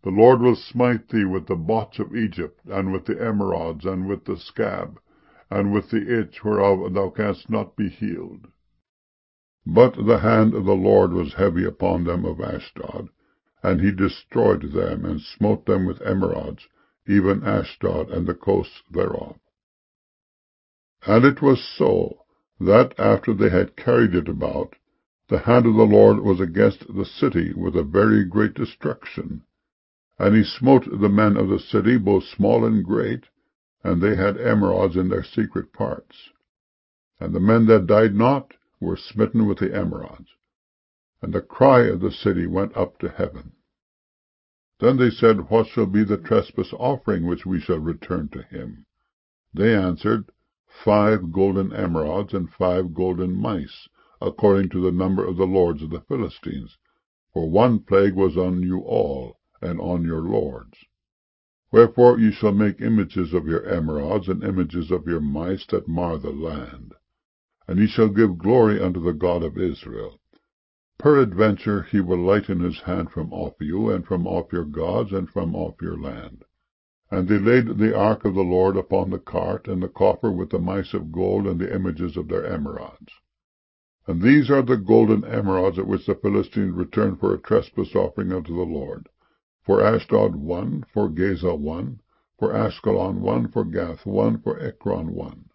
The Lord will smite thee with the botch of Egypt, and with the emerods, and with the scab, and with the itch whereof thou canst not be healed. But the hand of the Lord was heavy upon them of Ashdod, and he destroyed them, and smote them with emerods, even Ashdod and the coasts thereof. And it was so, that after they had carried it about, the hand of the Lord was against the city with a very great destruction. And he smote the men of the city, both small and great, and they had emerods in their secret parts. And the men that died not were smitten with the emerods. And the cry of the city went up to heaven. Then they said, What shall be the trespass offering which we shall return to him? They answered, 5 golden emerods, and 5 golden mice, according to the number of the lords of the Philistines. For one plague was on you all, and on your lords. Wherefore ye shall make images of your emerods, and images of your mice that mar the land. And ye shall give glory unto the God of Israel. Peradventure he will lighten his hand from off you, and from off your gods, and from off your land. And they laid the ark of the Lord upon the cart, and the coffer with the mice of gold, and the images of their emerods. And these are the golden emerods at which the Philistines returned for a trespass offering unto the Lord. For Ashdod 1, for Gaza 1, for Ashkelon 1, for Gath 1, for Ekron 1.